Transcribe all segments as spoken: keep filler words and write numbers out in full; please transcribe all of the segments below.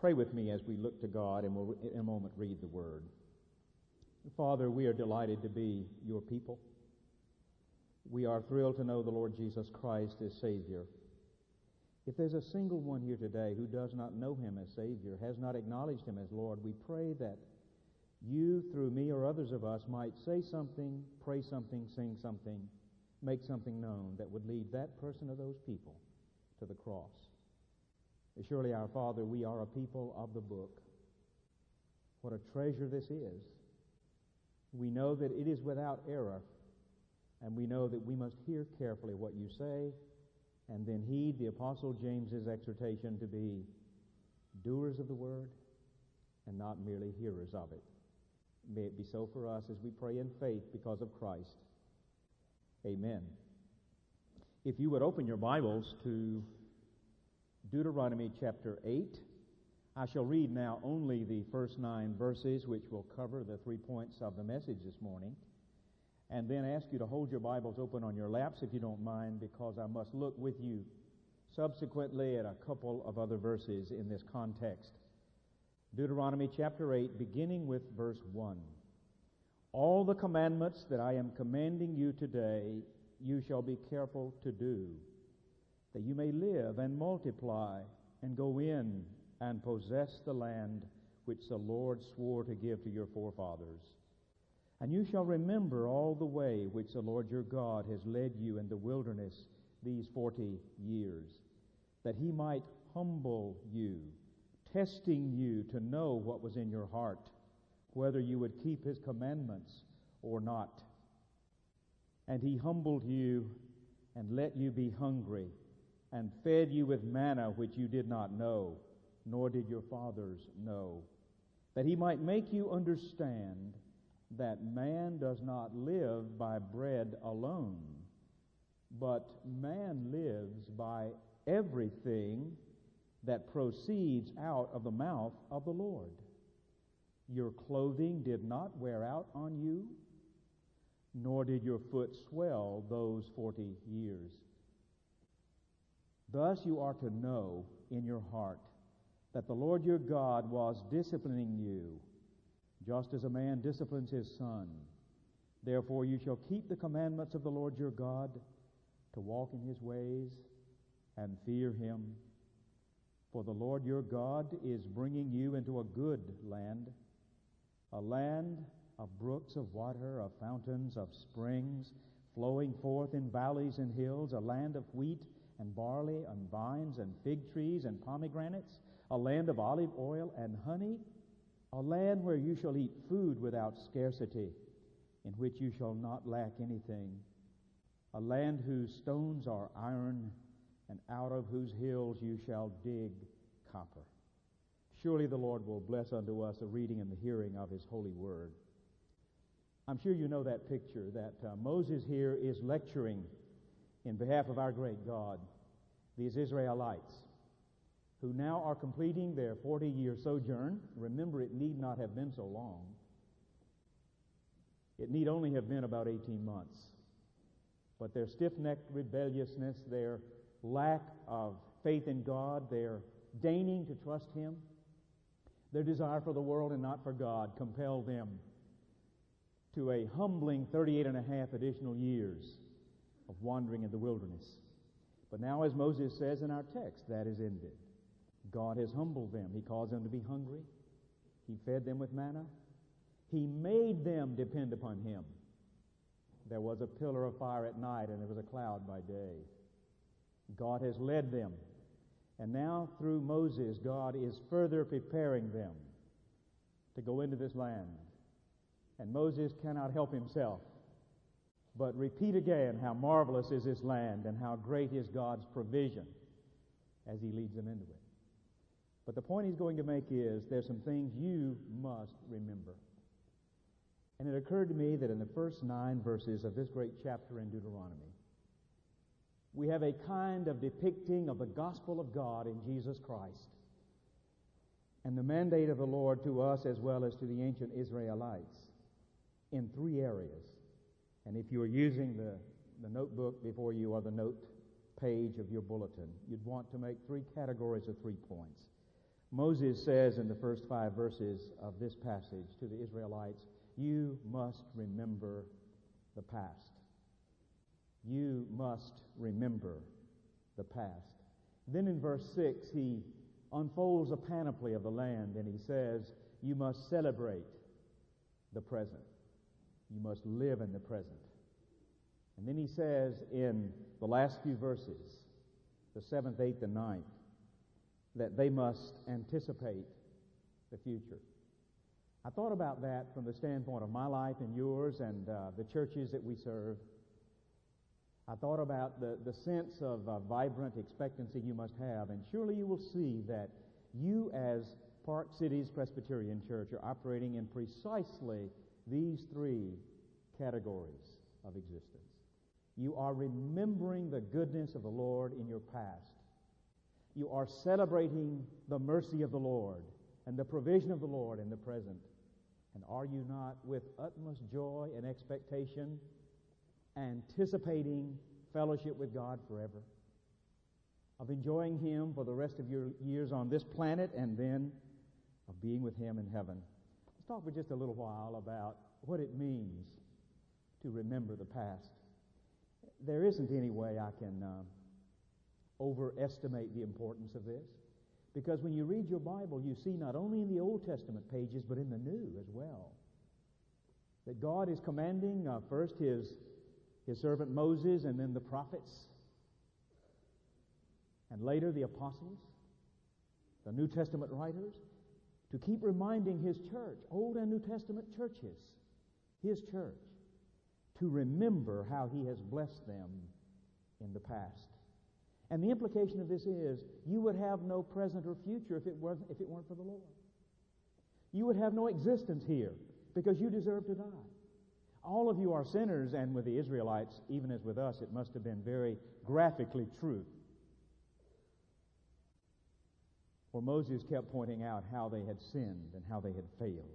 Pray with me as we look to God, and we'll in a moment read the Word. Father, we are delighted to be your people. We are thrilled to know the Lord Jesus Christ as Savior. If there's a single one here today who does not know Him as Savior, has not acknowledged Him as Lord, we pray that you, through me or others of us, might say something, pray something, sing something, make something known that would lead that person or those people to the cross. Surely, our Father, we are a people of the book. What a treasure this is. We know that it is without error, and we know that we must hear carefully what you say, and then heed the Apostle James's exhortation to be doers of the word and not merely hearers of it. May it be so for us as we pray in faith because of Christ. Amen. If you would open your Bibles to Deuteronomy chapter eight, I shall read now only the first nine verses, which will cover the three points of the message this morning, and then ask you to hold your Bibles open on your laps if you don't mind, because I must look with you subsequently at a couple of other verses in this context. Deuteronomy chapter eight, beginning with verse one. All the commandments that I am commanding you today, you shall be careful to do, that you may live and multiply and go in and possess the land which the Lord swore to give to your forefathers. And you shall remember all the way which the Lord your God has led you in the wilderness these forty years, that he might humble you, testing you to know what was in your heart, whether you would keep his commandments or not. And he humbled you and let you be hungry, and fed you with manna which you did not know, nor did your fathers know, that he might make you understand that man does not live by bread alone, but man lives by everything that proceeds out of the mouth of the Lord. Your clothing did not wear out on you, nor did your foot swell those forty years. Thus you are to know in your heart that the Lord your God was disciplining you, just as a man disciplines his son. Therefore you shall keep the commandments of the Lord your God, to walk in his ways and fear him. For the Lord your God is bringing you into a good land, a land of brooks of water, of fountains, of springs, flowing forth in valleys and hills, a land of wheat and barley and vines and fig trees and pomegranates, a land of olive oil and honey, a land where you shall eat food without scarcity, in which you shall not lack anything, a land whose stones are iron, and out of whose hills you shall dig copper. Surely the Lord will bless unto us a reading and the hearing of his holy word. I'm sure you know that picture, that uh, Moses here is lecturing in behalf of our great God, these Israelites, who now are completing their forty-year sojourn. Remember, it need not have been so long. It need only have been about eighteen months. But their stiff-necked rebelliousness, their lack of faith in God, their deigning to trust him, their desire for the world and not for God compelled them to a humbling thirty-eight and a half additional years of wandering in the wilderness. But now, as Moses says in our text, that is ended. God has humbled them. He caused them to be hungry. He fed them with manna. He made them depend upon him. There was a pillar of fire at night, and there was a cloud by day. God has led them. And now, through Moses, God is further preparing them to go into this land. And Moses cannot help himself but repeat again how marvelous is this land and how great is God's provision as he leads them into it. But the point he's going to make is there's some things you must remember. And it occurred to me that in the first nine verses of this great chapter in Deuteronomy, we have a kind of depicting of the gospel of God in Jesus Christ and the mandate of the Lord to us as well as to the ancient Israelites in three areas. And if you are using the, the notebook before you or the note page of your bulletin, you'd want to make three categories of three points. Moses says in the first five verses of this passage to the Israelites, you must remember the past. You must remember the past. Then in verse six, he unfolds a panoply of the land, and he says, you must celebrate the present. You must live in the present. And then he says in the last few verses, the seventh, eighth, and ninth, that they must anticipate the future. I thought about that from the standpoint of my life and yours and uh, the churches that we serve. I thought about the, the sense of uh, vibrant expectancy you must have, and surely you will see that you as Park Cities Presbyterian Church are operating in precisely these three categories of existence. You are remembering the goodness of the Lord in your past. You are celebrating the mercy of the Lord and the provision of the Lord in the present. And are you not, with utmost joy and expectation, anticipating fellowship with God forever, of enjoying Him for the rest of your years on this planet, and then of being with Him in heaven? Let's talk for just a little while about what it means to remember the past. There isn't any way I can uh, overestimate the importance of this, because when you read your Bible, you see not only in the Old Testament pages, but in the New as well, that God is commanding uh, first His, His servant Moses, and then the prophets, and later the apostles, the New Testament writers, to keep reminding His church, Old and New Testament churches, His church, to remember how He has blessed them in the past. And the implication of this is, you would have no present or future if it weren't, if it weren't for the Lord. You would have no existence here because you deserve to die. All of you are sinners, and with the Israelites, even as with us, it must have been very graphically true. For Moses kept pointing out how they had sinned and how they had failed.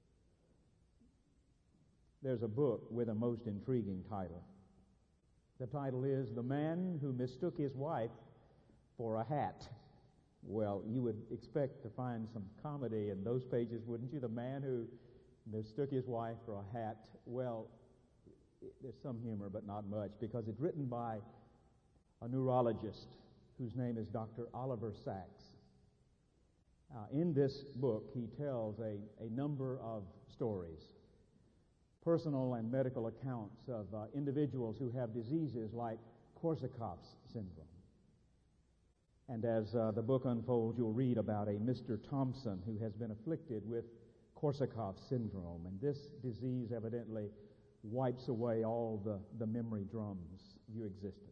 There's a book with a most intriguing title. The title is The Man Who Mistook His Wife for a Hat. Well, you would expect to find some comedy in those pages, wouldn't you? The man who mistook his wife for a hat. Well, there's some humor, but not much, because it's written by a neurologist whose name is Doctor Oliver Sacks. Uh, in this book, he tells a, a number of stories, personal and medical accounts of uh, individuals who have diseases like Korsakoff's syndrome. And as uh, the book unfolds, you'll read about a Mister Thompson who has been afflicted with Korsakoff's syndrome. And this disease evidently wipes away all the, the memory drums of your existence.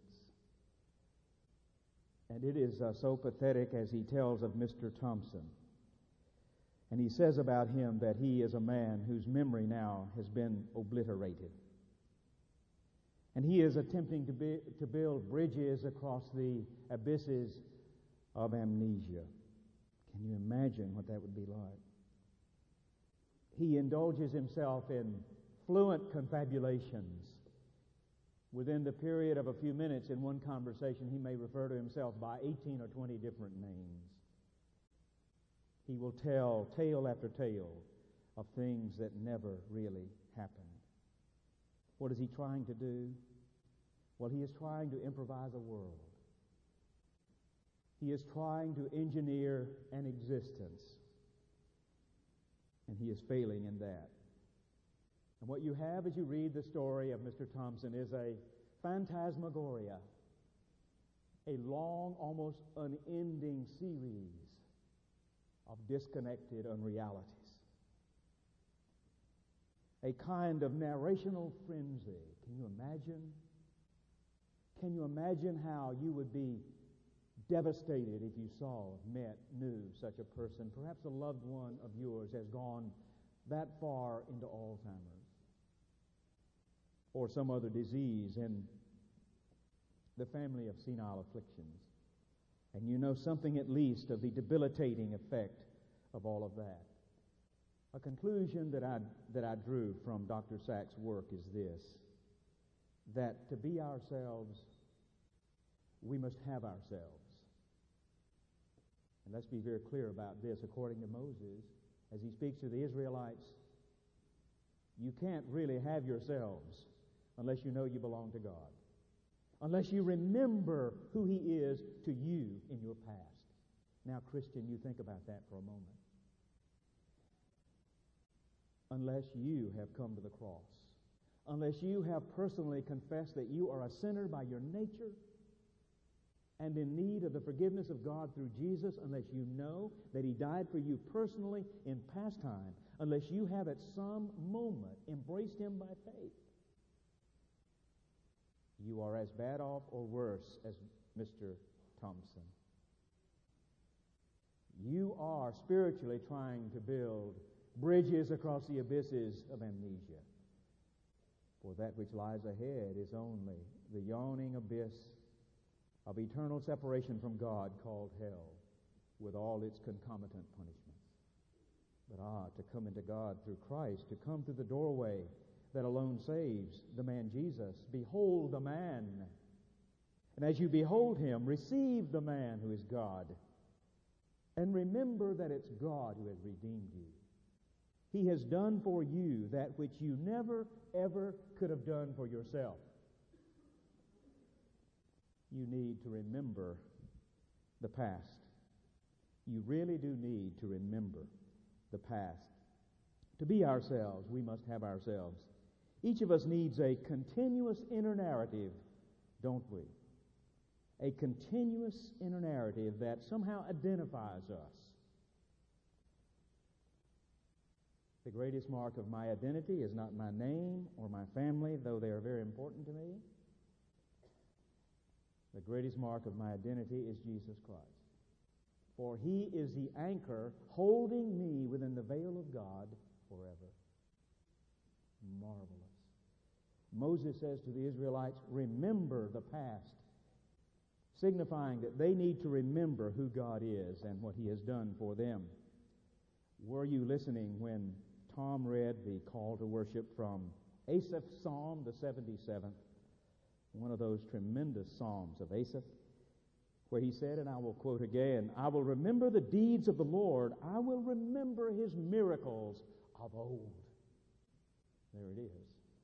And it is uh, so pathetic as he tells of Mister Thompson. And he says about him that he is a man whose memory now has been obliterated. And he is attempting to, be, to build bridges across the abysses of amnesia. Can you imagine what that would be like? He indulges himself in fluent confabulations. Within the period of a few minutes in one conversation, he may refer to himself by eighteen or twenty different names. He will tell tale after tale of things that never really happened. What is he trying to do? Well, he is trying to improvise a world. He is trying to engineer an existence. And he is failing in that. And what you have as you read the story of Mister Thompson is a phantasmagoria, a long, almost unending series of disconnected unrealities. A kind of narrational frenzy. Can you imagine? Can you imagine how you would be devastated if you saw, met, knew such a person? Perhaps a loved one of yours has gone that far into Alzheimer's or some other disease in the family of senile afflictions. And you know something at least of the debilitating effect of all of that. A conclusion that I, that I drew from Doctor Sacks' work is this, that to be ourselves, we must have ourselves. And let's be very clear about this. According to Moses, as he speaks to the Israelites, you can't really have yourselves unless you know you belong to God, unless you remember who he is to you in your past. Now, Christian, you think about that for a moment. Unless you have come to the cross, unless you have personally confessed that you are a sinner by your nature and in need of the forgiveness of God through Jesus, unless you know that he died for you personally in past time, unless you have at some moment embraced him by faith, you are as bad off or worse as Mister Thompson. You are spiritually trying to build bridges across the abysses of amnesia. For that which lies ahead is only the yawning abyss of eternal separation from God called hell, with all its concomitant punishments. But ah, to come into God through Christ, to come through the doorway that alone saves, the man Jesus. Behold the man. And as you behold him, receive the man who is God. And remember that it's God who has redeemed you. He has done for you that which you never, ever could have done for yourself. You need to remember the past. You really do need to remember the past. To be ourselves, we must have ourselves. Each of us needs a continuous inner narrative, don't we? A continuous inner narrative that somehow identifies us. The greatest mark of my identity is not my name or my family, though they are very important to me. The greatest mark of my identity is Jesus Christ. For he is the anchor holding me within the veil of God forever. Marvelous. Moses says to the Israelites, remember the past, signifying that they need to remember who God is and what he has done for them. Were you listening when Tom read the call to worship from Asaph's Psalm, the seventy-seventh, one of those tremendous psalms of Asaph, where he said, and I will quote again, I will remember the deeds of the Lord. I will remember his miracles of old. There it is.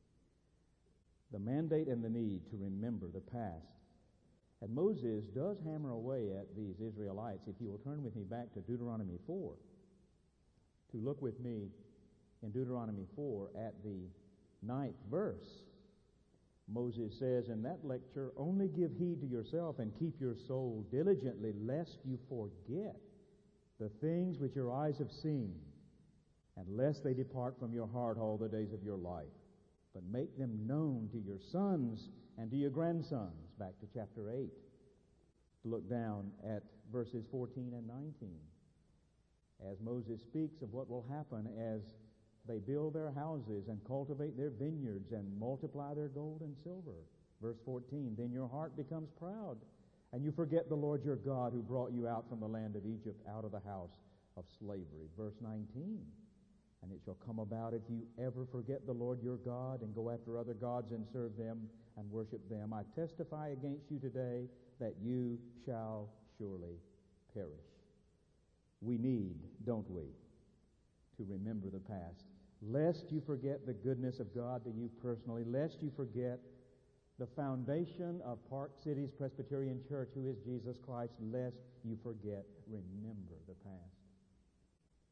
The mandate and the need to remember the past. And Moses does hammer away at these Israelites. If you will turn with me back to Deuteronomy four, to look with me in Deuteronomy four at the ninth verse. Moses says in that lecture, only give heed to yourself and keep your soul diligently, lest you forget the things which your eyes have seen, and lest they depart from your heart all the days of your life, but make them known to your sons and to your grandsons. Back to chapter eight. Look down at verses fourteen and nineteen. As Moses speaks of what will happen as they build their houses and cultivate their vineyards and multiply their gold and silver. Verse fourteen, then your heart becomes proud, and you forget the Lord your God who brought you out from the land of Egypt, out of the house of slavery. Verse nineteen, and it shall come about if you ever forget the Lord your God and go after other gods and serve them and worship them, I testify against you today that you shall surely perish. We need, don't we, to remember the past, lest you forget the goodness of God to you personally, lest you forget the foundation of Park Cities Presbyterian Church, who is Jesus Christ, lest you forget, remember the past.